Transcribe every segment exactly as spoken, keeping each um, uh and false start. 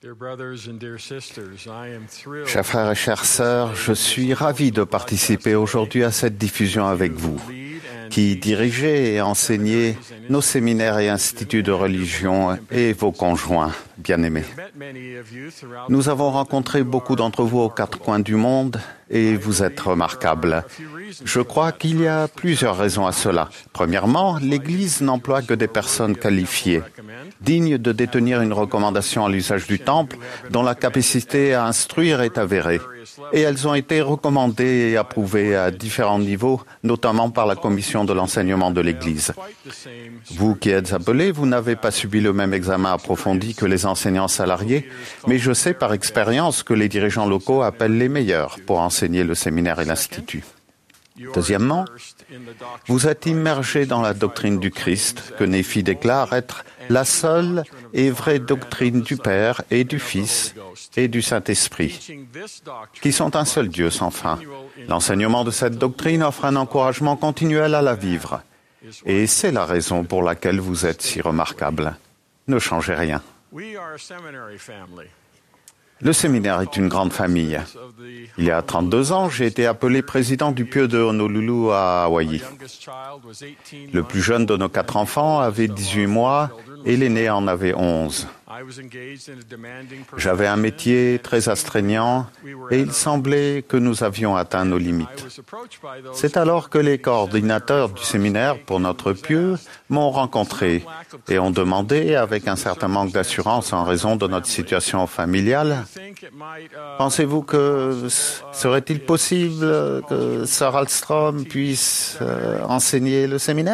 Chers frères et chères sœurs, je suis ravi de participer aujourd'hui à cette diffusion avec vous, qui dirigez et enseignez nos séminaires et instituts de religion et vos conjoints bien-aimés. Nous avons rencontré beaucoup d'entre vous aux quatre coins du monde et vous êtes remarquables. Je crois qu'il y a plusieurs raisons à cela. Premièrement, l'Église n'emploie que des personnes qualifiées, dignes de détenir une recommandation à l'usage du temple, dont la capacité à instruire est avérée. Et elles ont été recommandées et approuvées à différents niveaux, notamment par la commission de l'enseignement de l'Église. Vous qui êtes appelés, vous n'avez pas subi le même examen approfondi que les enseignants salariés, mais je sais par expérience que les dirigeants locaux appellent les meilleurs pour enseigner le séminaire et l'institut. Deuxièmement, vous êtes immergés dans la doctrine du Christ, que Néphi déclare être la seule et vraie doctrine du Père et du Fils et du Saint-Esprit, qui sont un seul Dieu sans fin. L'enseignement de cette doctrine offre un encouragement continuel à la vivre, et c'est la raison pour laquelle vous êtes si remarquables. Ne changez rien. Le séminaire est une grande famille. Il y a trente-deux ans, j'ai été appelé président du P I E de Honolulu à Hawaï. Le plus jeune de nos quatre enfants avait dix-huit mois et l'aîné en avait onze. J'avais un métier très astreignant et il semblait que nous avions atteint nos limites. C'est alors que les coordinateurs du séminaire pour notre P I E m'ont rencontré et ont demandé, avec un certain manque d'assurance en raison de notre situation familiale, « Pensez-vous que serait-il possible que Sir Alstrom puisse euh, enseigner le séminaire ?»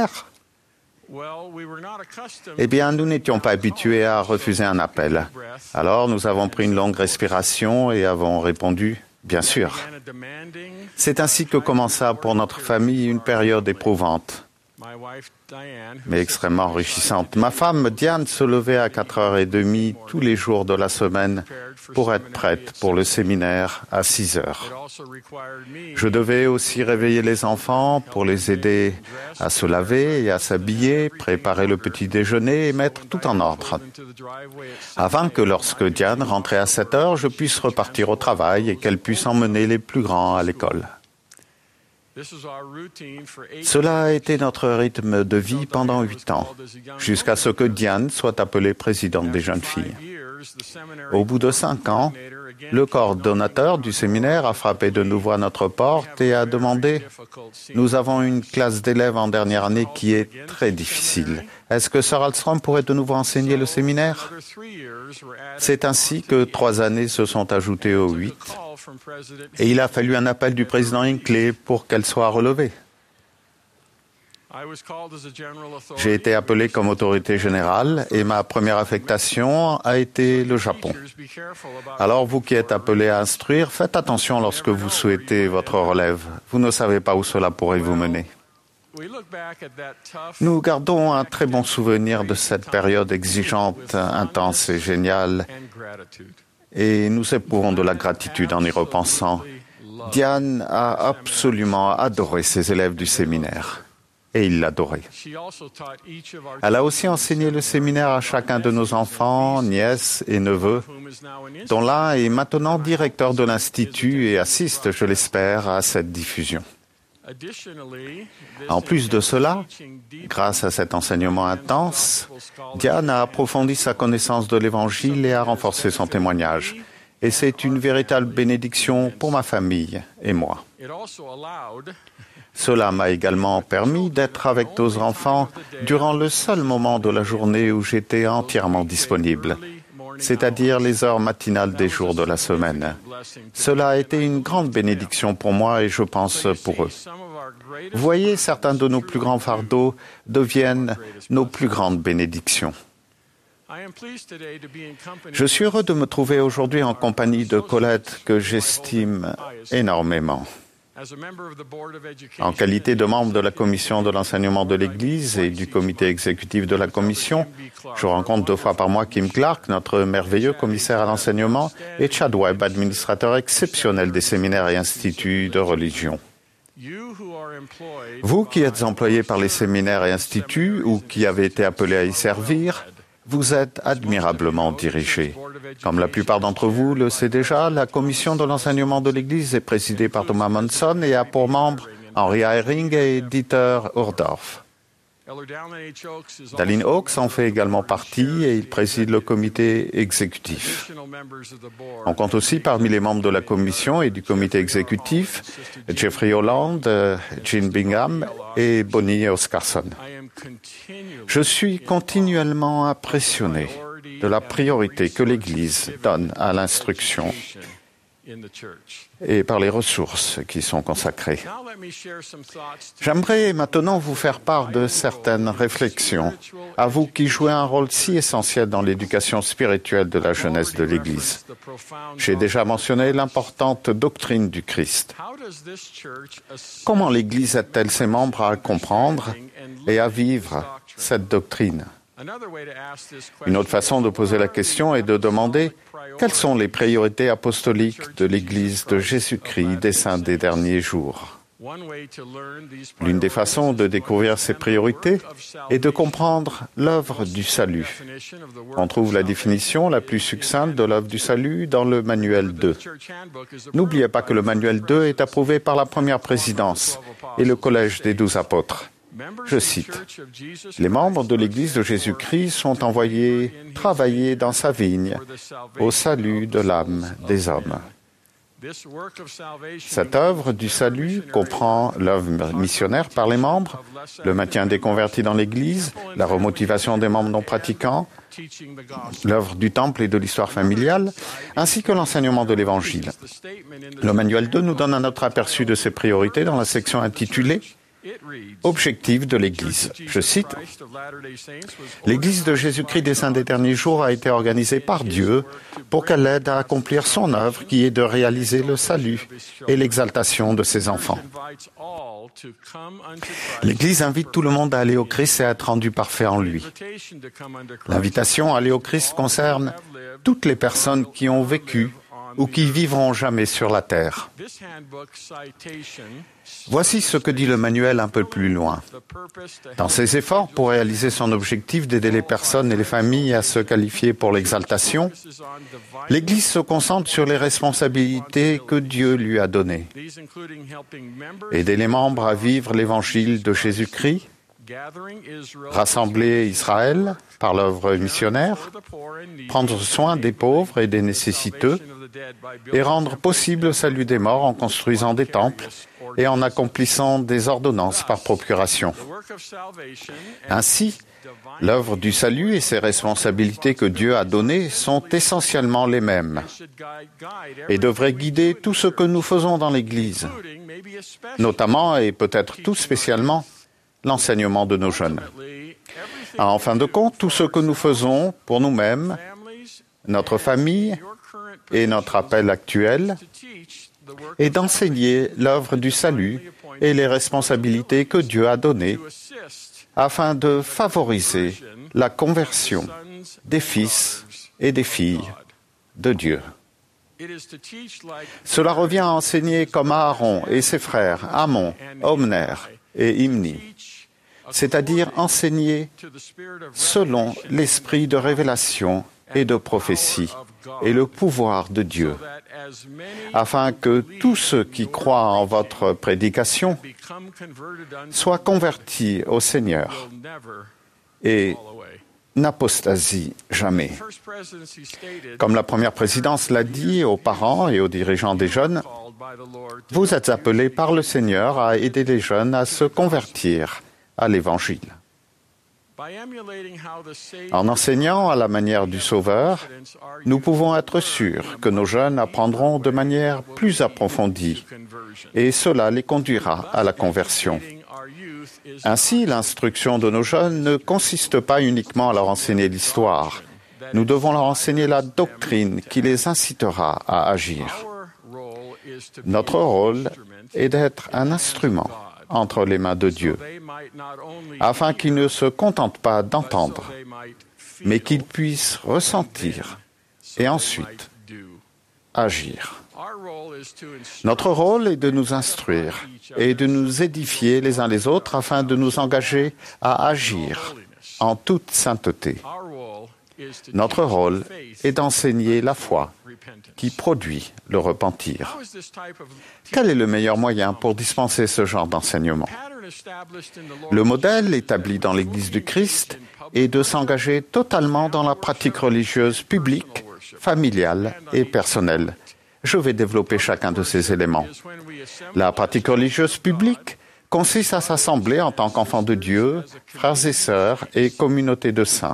Eh bien, nous n'étions pas habitués à refuser un appel. Alors, nous avons pris une longue respiration et avons répondu « Bien sûr ». C'est ainsi que commença pour notre famille une période éprouvante, mais extrêmement enrichissante. Ma femme, Diane, se levait à quatre heures trente tous les jours de la semaine pour être prête pour le séminaire à six heures. Je devais aussi réveiller les enfants pour les aider à se laver et à s'habiller, préparer le petit déjeuner et mettre tout en ordre, afin que lorsque Diane rentrait à sept heures, je puisse repartir au travail et qu'elle puisse emmener les plus grands à l'école. Cela a été notre rythme de vie pendant huit ans, jusqu'à ce que Diane soit appelée présidente des jeunes filles. Au bout de cinq ans, le coordonnateur du séminaire a frappé de nouveau à notre porte et a demandé « Nous avons une classe d'élèves en dernière année qui est très difficile. Est-ce que Sir Alstrom pourrait de nouveau enseigner le séminaire ?» C'est ainsi que trois années se sont ajoutées aux huit et il a fallu un appel du président Hinckley pour qu'elle soit relevée. J'ai été appelé comme autorité générale et ma première affectation a été le Japon. Alors vous qui êtes appelés à instruire, faites attention lorsque vous souhaitez votre relève. Vous ne savez pas où cela pourrait vous mener. Nous gardons un très bon souvenir de cette période exigeante, intense et géniale, et nous éprouvons de la gratitude en y repensant. Diane a absolument adoré ses élèves du séminaire. Et il l'adorait. Elle a aussi enseigné le séminaire à chacun de nos enfants, nièces et neveux, dont l'un est maintenant directeur de l'Institut et assiste, je l'espère, à cette diffusion. En plus de cela, grâce à cet enseignement intense, Diane a approfondi sa connaissance de l'Évangile et a renforcé son témoignage. Et c'est une véritable bénédiction pour ma famille et moi. Cela m'a également permis d'être avec nos enfants durant le seul moment de la journée où j'étais entièrement disponible, c'est-à-dire les heures matinales des jours de la semaine. Cela a été une grande bénédiction pour moi et je pense pour eux. Vous voyez, certains de nos plus grands fardeaux deviennent nos plus grandes bénédictions. Je suis heureux de me trouver aujourd'hui en compagnie de Colette, que j'estime énormément. En qualité de membre de la commission de l'enseignement de l'Église et du comité exécutif de la commission, je rencontre deux fois par mois Kim Clark, notre merveilleux commissaire à l'enseignement, et Chad Webb, administrateur exceptionnel des séminaires et instituts de religion. Vous qui êtes employés par les séminaires et instituts ou qui avez été appelés à y servir, vous êtes admirablement dirigés. Comme la plupart d'entre vous le savent déjà, la commission de l'enseignement de l'Église est présidée par Thomas Monson et a pour membres Henry Eyring et Dieter Uchtdorf. Dallin Oaks en fait également partie et il préside le comité exécutif. On compte aussi parmi les membres de la commission et du comité exécutif Jeffrey Holland, Jean Bingham et Bonnie Oscarson. Je suis continuellement impressionné de la priorité que l'Église donne à l'instruction et par les ressources qui sont consacrées. J'aimerais maintenant vous faire part de certaines réflexions, à vous qui jouez un rôle si essentiel dans l'éducation spirituelle de la jeunesse de l'Église. J'ai déjà mentionné l'importante doctrine du Christ. Comment l'Église aide-t-elle ses membres à comprendre et à vivre cette doctrine? Une autre façon de poser la question est de demander quelles sont les priorités apostoliques de l'Église de Jésus-Christ des saints des derniers jours. L'une des façons de découvrir ces priorités est de comprendre l'œuvre du salut. On trouve la définition la plus succincte de l'œuvre du salut dans le manuel deux. N'oubliez pas que le manuel deux est approuvé par la première présidence et le collège des douze apôtres. Je cite, « Les membres de l'Église de Jésus-Christ sont envoyés travailler dans sa vigne au salut de l'âme des hommes. » Cette œuvre du salut comprend l'œuvre missionnaire par les membres, le maintien des convertis dans l'Église, la remotivation des membres non pratiquants, l'œuvre du temple et de l'histoire familiale, ainsi que l'enseignement de l'Évangile. Le manuel deux nous donne un autre aperçu de ces priorités dans la section intitulée Objectif de l'Église. Je cite, « L'Église de Jésus-Christ des saints des derniers jours a été organisée par Dieu pour qu'elle aide à accomplir son œuvre qui est de réaliser le salut et l'exaltation de ses enfants. L'Église invite tout le monde à aller au Christ et à être rendu parfait en lui. L'invitation à aller au Christ concerne toutes les personnes qui ont vécu ou qui vivront jamais sur la terre. Voici ce que dit le manuel un peu plus loin. Dans ses efforts pour réaliser son objectif d'aider les personnes et les familles à se qualifier pour l'exaltation, l'Église se concentre sur les responsabilités que Dieu lui a données. Aider les membres à vivre l'Évangile de Jésus-Christ, rassembler Israël par l'œuvre missionnaire, prendre soin des pauvres et des nécessiteux, et rendre possible le salut des morts en construisant des temples et en accomplissant des ordonnances par procuration. Ainsi, l'œuvre du salut et ses responsabilités que Dieu a données sont essentiellement les mêmes et devraient guider tout ce que nous faisons dans l'Église, notamment et peut-être tout spécialement l'enseignement de nos jeunes. En fin de compte, tout ce que nous faisons pour nous-mêmes, notre famille et notre appel actuel est d'enseigner l'œuvre du salut et les responsabilités que Dieu a données afin de favoriser la conversion des fils et des filles de Dieu. Cela revient à enseigner comme Aaron et ses frères, Amon, Omner et Imni, c'est-à-dire enseigner selon l'esprit de révélation et de prophétie et le pouvoir de Dieu, afin que tous ceux qui croient en votre prédication soient convertis au Seigneur et n'apostasient jamais. Comme la première présidence l'a dit aux parents et aux dirigeants des jeunes, vous êtes appelés par le Seigneur à aider les jeunes à se convertir à l'Évangile. En enseignant à la manière du Sauveur, nous pouvons être sûrs que nos jeunes apprendront de manière plus approfondie et cela les conduira à la conversion. Ainsi, l'instruction de nos jeunes ne consiste pas uniquement à leur enseigner l'histoire. Nous devons leur enseigner la doctrine qui les incitera à agir. Notre rôle est d'être un instrument entre les mains de Dieu, afin qu'ils ne se contentent pas d'entendre, mais qu'ils puissent ressentir et ensuite agir. Notre rôle est de nous instruire et de nous édifier les uns les autres afin de nous engager à agir en toute sainteté. Notre rôle est d'enseigner la foi qui produit le repentir. Quel est le meilleur moyen pour dispenser ce genre d'enseignement? Le modèle établi dans l'Église du Christ est de s'engager totalement dans la pratique religieuse publique, familiale et personnelle. Je vais développer chacun de ces éléments. La pratique religieuse publique consiste à s'assembler en tant qu'enfants de Dieu, frères et sœurs et communautés de saints.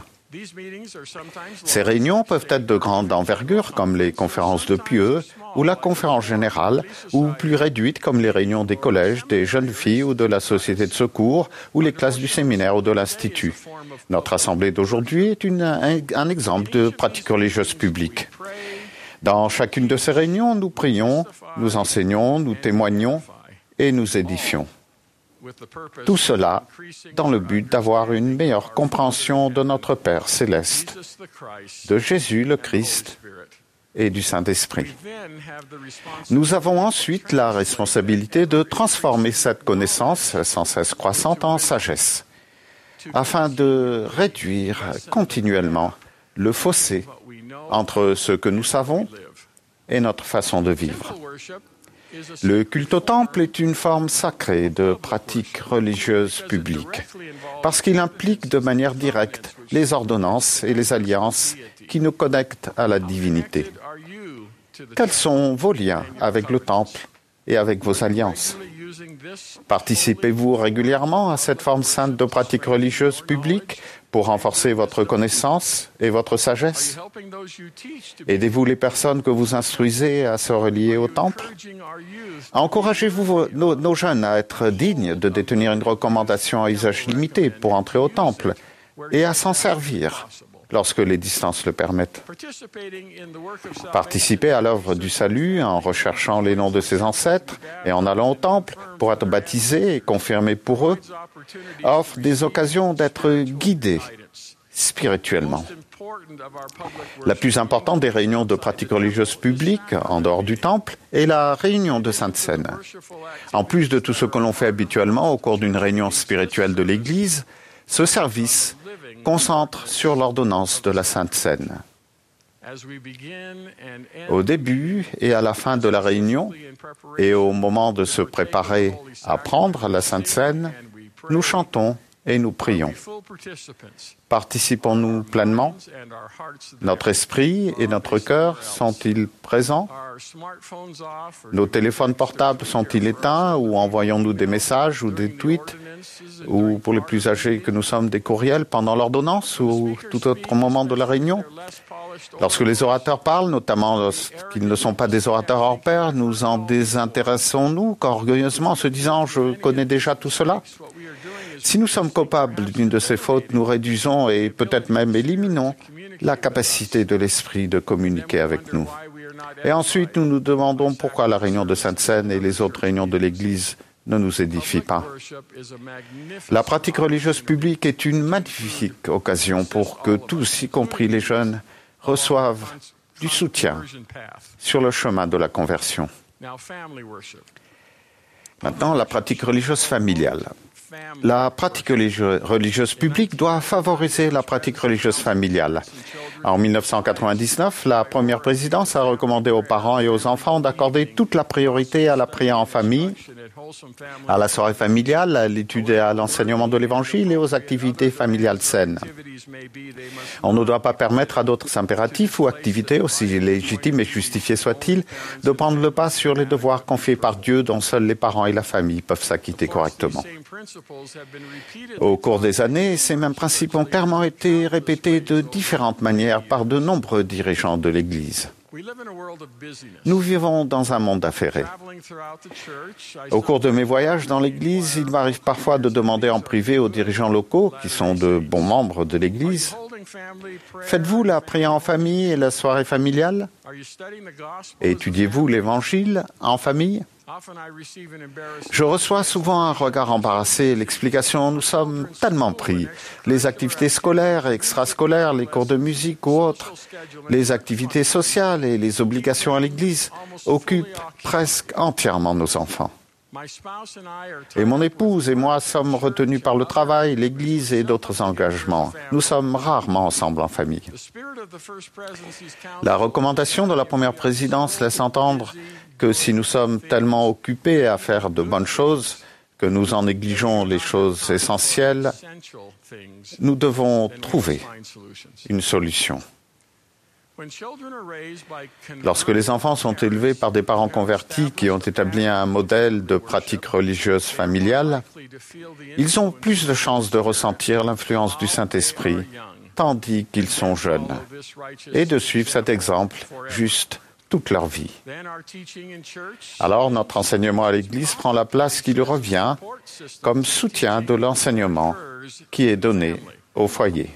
Ces réunions peuvent être de grande envergure, comme les conférences de pieux ou la conférence générale, ou plus réduites, comme les réunions des collèges, des jeunes filles ou de la société de secours, ou les classes du séminaire ou de l'institut. Notre assemblée d'aujourd'hui est une, un, un exemple de pratique religieuse publique. Dans chacune de ces réunions, nous prions, nous enseignons, nous témoignons et nous édifions. Tout cela dans le but d'avoir une meilleure compréhension de notre Père céleste, de Jésus le Christ et du Saint-Esprit. Nous avons ensuite la responsabilité de transformer cette connaissance sans cesse croissante en sagesse, afin de réduire continuellement le fossé entre ce que nous savons et notre façon de vivre. Le culte au temple est une forme sacrée de pratique religieuse publique, parce qu'il implique de manière directe les ordonnances et les alliances qui nous connectent à la divinité. Quels sont vos liens avec le temple et avec vos alliances? Participez-vous régulièrement à cette forme sainte de pratique religieuse publique pour renforcer votre connaissance et votre sagesse? Aidez-vous les personnes que vous instruisez à se relier au temple? Encouragez-vous vos, nos, nos jeunes à être dignes de détenir une recommandation à usage limité pour entrer au temple et à s'en servir lorsque les distances le permettent? Participer à l'œuvre du salut en recherchant les noms de ses ancêtres et en allant au temple pour être baptisé et confirmé pour eux offre des occasions d'être guidés spirituellement. La plus importante des réunions de pratique religieuse publique, en dehors du temple, est la réunion de Sainte Seine. En plus de tout ce que l'on fait habituellement au cours d'une réunion spirituelle de l'Église, ce service concentre sur l'ordonnance de la Sainte Seine. Au début et à la fin de la réunion, et au moment de se préparer à prendre la Sainte Seine, nous chantons et nous prions. Participons-nous pleinement? Notre esprit et notre cœur sont-ils présents? Nos téléphones portables sont-ils éteints ou envoyons-nous des messages ou des tweets ou, pour les plus âgés que nous sommes, des courriels pendant l'ordonnance ou tout autre moment de la réunion? Lorsque les orateurs parlent, notamment lorsqu'ils ne sont pas des orateurs hors pair, nous en désintéressons-nous orgueilleusement en se disant « je connais déjà tout cela ». Si nous sommes coupables d'une de ces fautes, nous réduisons et peut-être même éliminons la capacité de l'Esprit de communiquer avec nous. Et ensuite, nous nous demandons pourquoi la réunion de Sainte-Seine et les autres réunions de l'Église ne nous édifient pas. La pratique religieuse publique est une magnifique occasion pour que tous, y compris les jeunes, reçoivent du soutien sur le chemin de la conversion. Maintenant, la pratique religieuse familiale. La pratique religieuse publique doit favoriser la pratique religieuse familiale. En mille neuf cent quatre-vingt-dix-neuf, la première présidence a recommandé aux parents et aux enfants d'accorder toute la priorité à la prière en famille, à la soirée familiale, à l'étude et à l'enseignement de l'Évangile et aux activités familiales saines. On ne doit pas permettre à d'autres impératifs ou activités, aussi légitimes et justifiés soient-ils, de prendre le pas sur les devoirs confiés par Dieu dont seuls les parents et la famille peuvent s'acquitter correctement. Au cours des années, ces mêmes principes ont clairement été répétés de différentes manières par de nombreux dirigeants de l'Église. Nous vivons dans un monde affairé. Au cours de mes voyages dans l'Église, il m'arrive parfois de demander en privé aux dirigeants locaux, qui sont de bons membres de l'Église, « Faites-vous la prière en famille et la soirée familiale? Étudiez-vous l'Évangile en famille ?» Je reçois souvent un regard embarrassé et l'explication « Nous sommes tellement pris. Les activités scolaires et extrascolaires, les cours de musique ou autres, les activités sociales et les obligations à l'Église occupent presque entièrement nos enfants. » Et mon épouse et moi sommes retenus par le travail, l'Église et d'autres engagements. Nous sommes rarement ensemble en famille. La recommandation de la première présidence laisse entendre que si nous sommes tellement occupés à faire de bonnes choses, que nous en négligeons les choses essentielles, nous devons trouver une solution. Lorsque les enfants sont élevés par des parents convertis qui ont établi un modèle de pratique religieuse familiale, ils ont plus de chances de ressentir l'influence du Saint-Esprit, tandis qu'ils sont jeunes, et de suivre cet exemple juste toute leur vie. Alors notre enseignement à l'Église prend la place qui lui revient comme soutien de l'enseignement qui est donné au foyer.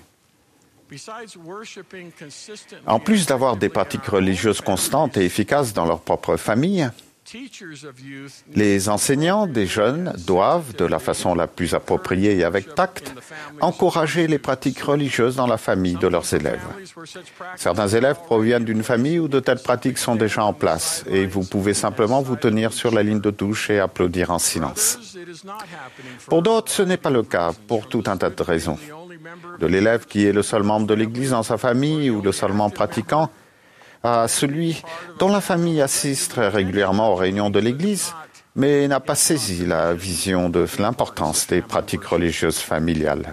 En plus d'avoir des pratiques religieuses constantes et efficaces dans leur propre famille, les enseignants des jeunes doivent, de la façon la plus appropriée et avec tact, encourager les pratiques religieuses dans la famille de leurs élèves. Certains élèves proviennent d'une famille où de telles pratiques sont déjà en place et vous pouvez simplement vous tenir sur la ligne de touche et applaudir en silence. Pour d'autres, ce n'est pas le cas, pour tout un tas de raisons. De l'élève qui est le seul membre de l'Église dans sa famille ou le seul membre pratiquant, à celui dont la famille assiste très régulièrement aux réunions de l'Église, mais n'a pas saisi la vision de l'importance des pratiques religieuses familiales.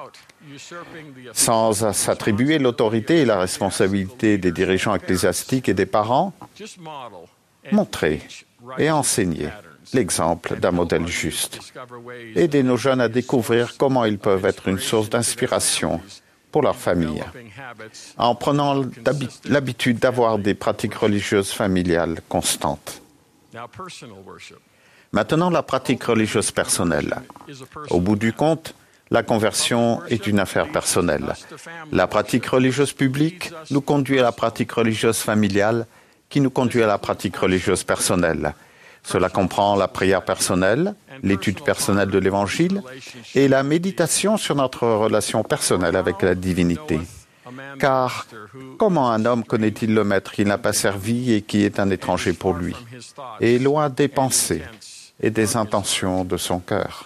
Sans s'attribuer l'autorité et la responsabilité des dirigeants ecclésiastiques et des parents, montrez et enseignez l'exemple d'un modèle juste. Aidez nos jeunes à découvrir comment ils peuvent être une source d'inspiration pour leur famille, en prenant l'habitude d'avoir des pratiques religieuses familiales constantes. Maintenant, la pratique religieuse personnelle. Au bout du compte, la conversion est une affaire personnelle. La pratique religieuse publique nous conduit à la pratique religieuse familiale, qui nous conduit à la pratique religieuse personnelle. Cela comprend la prière personnelle, l'étude personnelle de l'Évangile et la méditation sur notre relation personnelle avec la divinité. Car comment un homme connaît-il le Maître qui n'a pas servi et qui est un étranger pour lui, et loin des pensées et des intentions de son cœur?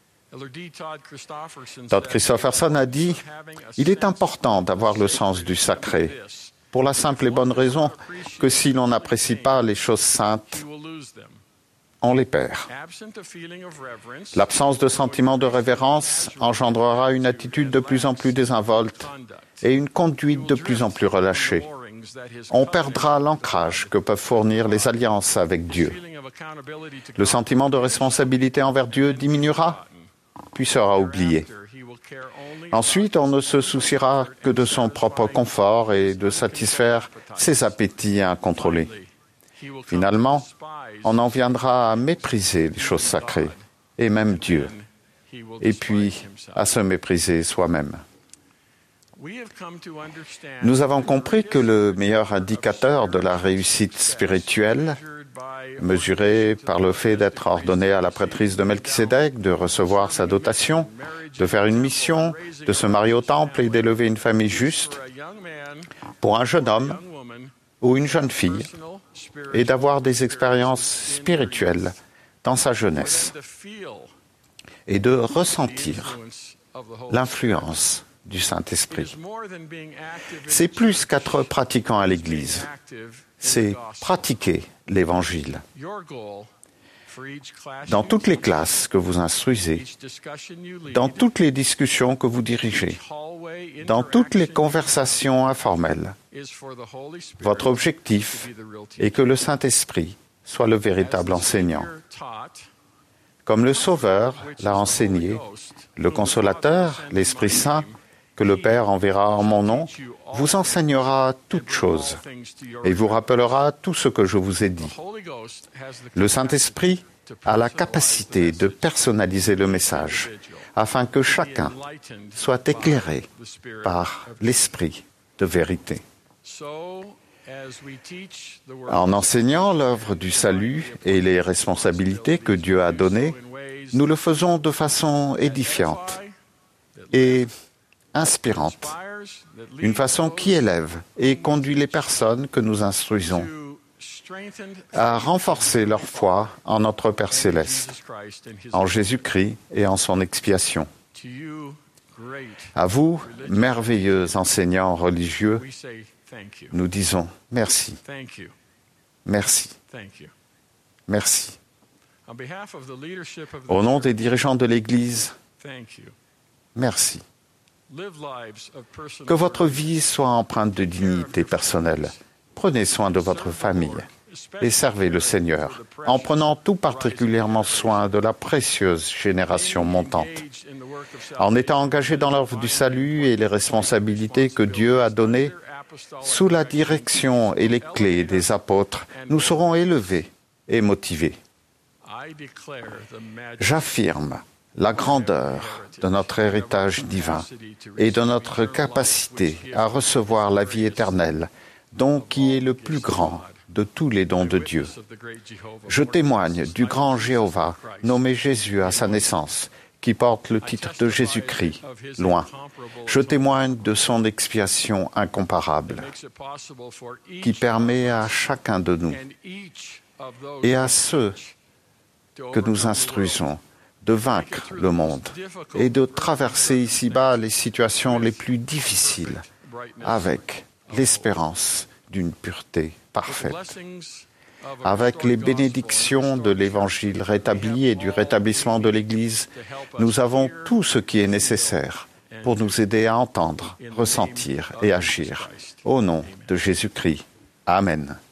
Todd Christofferson a dit « Il est important d'avoir le sens du sacré, pour la simple et bonne raison que si l'on n'apprécie pas les choses saintes, on les perd. L'absence de sentiment de révérence engendrera une attitude de plus en plus désinvolte et une conduite de plus en plus relâchée. On perdra l'ancrage que peuvent fournir les alliances avec Dieu. Le sentiment de responsabilité envers Dieu diminuera, puis sera oublié. Ensuite, on ne se souciera que de son propre confort et de satisfaire ses appétits incontrôlés. Finalement, on en viendra à mépriser les choses sacrées, et même Dieu, et puis à se mépriser soi-même. Nous avons compris que le meilleur indicateur de la réussite spirituelle, mesuré par le fait d'être ordonné à la prêtrise de Melchisédek, de recevoir sa dotation, de faire une mission, de se marier au temple et d'élever une famille juste, pour un jeune homme ou une jeune fille, et d'avoir des expériences spirituelles dans sa jeunesse et de ressentir l'influence du Saint-Esprit. C'est plus qu'être pratiquant à l'Église, c'est pratiquer l'Évangile. Dans toutes les classes que vous instruisez, dans toutes les discussions que vous dirigez, dans toutes les conversations informelles, votre objectif est que le Saint-Esprit soit le véritable enseignant. Comme le Sauveur l'a enseigné, le Consolateur, l'Esprit Saint, que le Père enverra en mon nom, vous enseignera toutes choses et vous rappellera tout ce que je vous ai dit. Le Saint-Esprit a la capacité de personnaliser le message afin que chacun soit éclairé par l'Esprit de vérité. En enseignant l'œuvre du salut et les responsabilités que Dieu a données, nous le faisons de façon édifiante et inspirante, une façon qui élève et conduit les personnes que nous instruisons à renforcer leur foi en notre Père céleste, en Jésus-Christ et en son expiation. À vous, merveilleux enseignants religieux, nous disons merci, merci, merci. Au nom des dirigeants de l'Église, merci. Que votre vie soit empreinte de dignité personnelle. Prenez soin de votre famille et servez le Seigneur, en prenant tout particulièrement soin de la précieuse génération montante. En étant engagés dans l'œuvre du salut et les responsabilités que Dieu a données, sous la direction et les clés des apôtres, nous serons élevés et motivés. J'affirme la grandeur de notre héritage divin et de notre capacité à recevoir la vie éternelle, don qui est le plus grand de tous les dons de Dieu. Je témoigne du grand Jéhovah, nommé Jésus à sa naissance, qui porte le titre de Jésus-Christ, loin. Je témoigne de son expiation incomparable, qui permet à chacun de nous et à ceux que nous instruisons de vaincre le monde et de traverser ici-bas les situations les plus difficiles avec l'espérance d'une pureté parfaite. Avec les bénédictions de l'Évangile rétabli et du rétablissement de l'Église, nous avons tout ce qui est nécessaire pour nous aider à entendre, ressentir et agir. Au nom de Jésus-Christ. Amen.